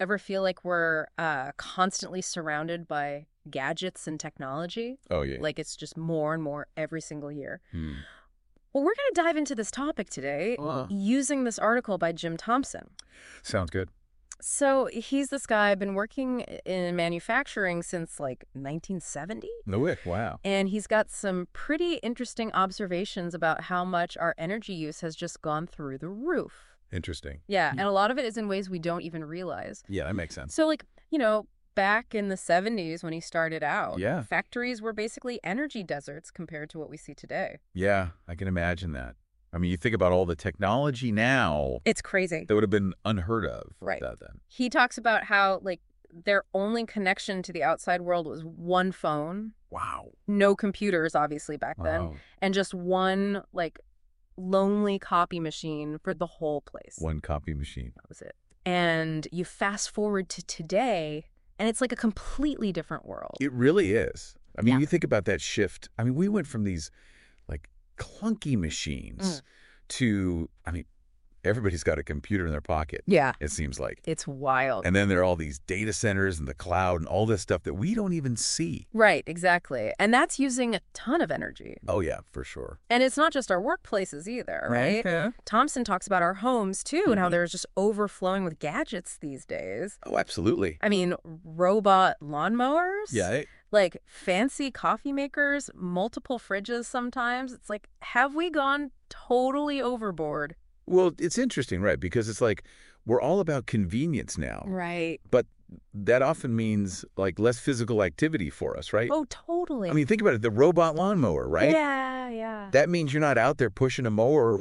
ever feel like we're constantly surrounded by gadgets and technology? Oh, yeah. Like it's just more and more every single year. Hmm. Well, we're going to dive into this topic today using this article by Jim Thompson. Sounds good. So he's this guy, been working in manufacturing since like 1970. No way. Wow. And he's got some pretty interesting observations about how much our energy use has just gone through the roof. Interesting. Yeah, and a lot of it is in ways we don't even realize. Yeah, that makes sense. So, like, back in the 70s when he started out, Yeah. factories were basically energy deserts compared to what we see today. Yeah, I can imagine that. I mean, you think about all the technology now It's crazy. that would have been unheard of Right. back then. He talks about how, like, their only connection to the outside world was one phone, Wow. no computers, obviously, back then, Wow. and just one, like, lonely copy machine for the whole place. One copy machine. That was it. And you fast forward to today, and it's like a completely different world. It really is. I mean, Yeah. you think about that shift. I mean, we went from these like clunky machines to, I mean, everybody's got a computer in their pocket. Yeah. It seems like. It's wild. And then there are all these data centers and the cloud and all this stuff that we don't even see. Right, exactly. And that's using a ton of energy. Oh, yeah, for sure. And it's not just our workplaces either, right? Yeah. Thompson talks about our homes, too, and how they're just overflowing with gadgets these days. Oh, absolutely. I mean, robot lawnmowers? Yeah. Like fancy coffee makers, multiple fridges sometimes. It's like, have we gone totally overboard? Well, it's interesting, right? Because it's like we're all about convenience now. Right. But that often means like less physical activity for us, right? Oh, totally. I mean, think about it. The robot lawnmower, right? Yeah, yeah. That means you're not out there pushing a mower.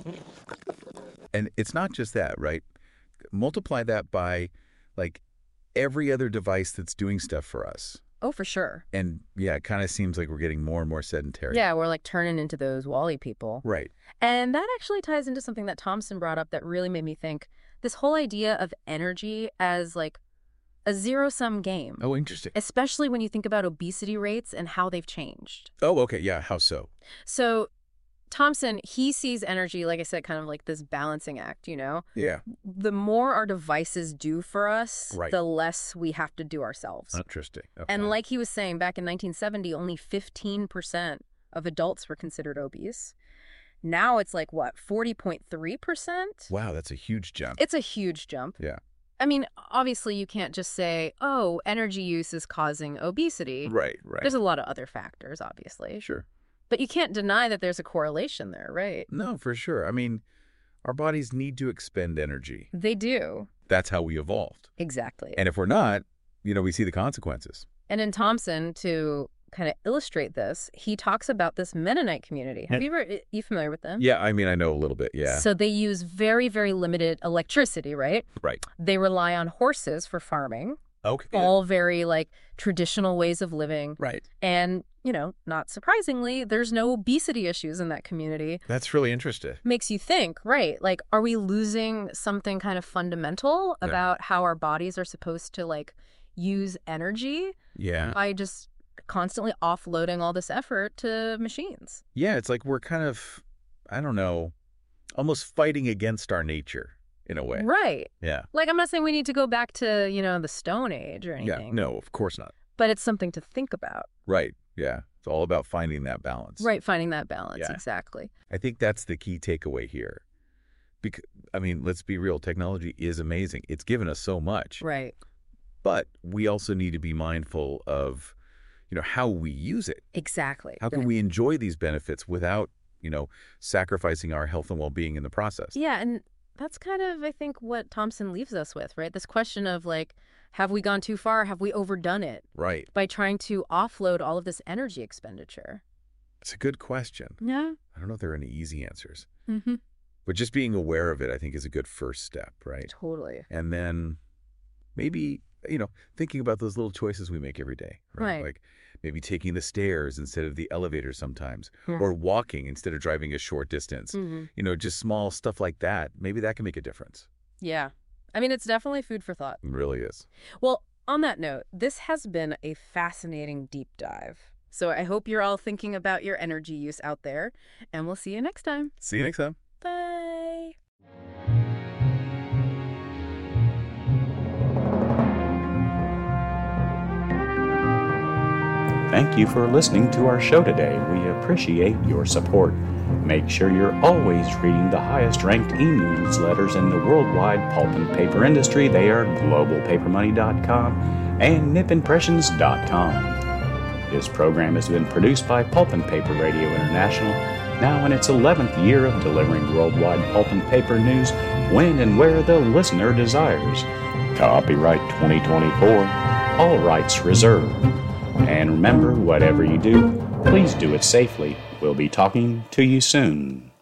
And it's not just that, right? Multiply that by like every other device that's doing stuff for us. Oh, for sure. And yeah, it kind of seems like we're getting more and more sedentary. Yeah, we're like turning into those Wall-E people. Right. And that actually ties into something that Thompson brought up that really made me think. This whole idea of energy as like a zero-sum game. Oh, interesting. Especially when you think about obesity rates and how they've changed. Oh, okay. Yeah. How so? So Thompson, he sees energy, like I said, kind of like this balancing act, Yeah. The more our devices do for us, Right. the less we have to do ourselves. Interesting. Okay. And like he was saying, back in 1970, only 15% of adults were considered obese. Now it's like, what, 40.3%? Wow, that's a huge jump. It's a huge jump. Yeah. I mean, obviously you can't just say, oh, energy use is causing obesity. Right, right. There's a lot of other factors, obviously. Sure. But you can't deny that there's a correlation there, right? No, for sure. I mean, our bodies need to expend energy. They do. That's how we evolved. Exactly. And if we're not, we see the consequences. And in Thompson, to kind of illustrate this, he talks about this Mennonite community. You familiar with them? Yeah, I mean, I know a little bit, yeah. So they use very, very limited electricity, right? Right. They rely on horses for farming. Okay. All very, like, traditional ways of living. Right. And, not surprisingly, there's no obesity issues in that community. That's really interesting. Makes you think, right? Like, are we losing something kind of fundamental about how our bodies are supposed to, like, use energy? Yeah. By just constantly offloading all this effort to machines. Yeah, it's like we're kind of, I don't know, almost fighting against our nature in a way. Right. Yeah. Like, I'm not saying we need to go back to, the Stone Age or anything. Yeah, no, of course not. But it's something to think about. Right, yeah. It's all about finding that balance. Right, finding that balance, Yeah. exactly. I think that's the key takeaway here. Because, I mean, let's be real, technology is amazing. It's given us so much. Right. But we also need to be mindful of, how we use it. Exactly. How can we enjoy these benefits without, sacrificing our health and well-being in the process? Yeah, and that's kind of, I think, what Thompson leaves us with, right? This question of, like, have we gone too far? Have we overdone it? Right. By trying to offload all of this energy expenditure. It's a good question. Yeah. I don't know if there are any easy answers. Mm-hmm. But just being aware of it, I think, is a good first step, right? Totally. And then maybe, thinking about those little choices we make every day, right? Right. Like maybe taking the stairs instead of the elevator sometimes, Yeah. or walking instead of driving a short distance. Mm-hmm. Just small stuff like that. Maybe that can make a difference. Yeah. I mean, it's definitely food for thought. It really is. Well, on that note, this has been a fascinating deep dive. So I hope you're all thinking about your energy use out there, and we'll see you next time. See you next time. Bye. Thank you for listening to our show today. We appreciate your support. Make sure you're always reading the highest-ranked e-newsletters in the worldwide pulp and paper industry. They are globalpapermoney.com and nipimpressions.com. This program has been produced by Pulp and Paper Radio International, now in its 11th year of delivering worldwide pulp and paper news when and where the listener desires. Copyright 2024, all rights reserved. And remember, whatever you do, please do it safely. We'll be talking to you soon.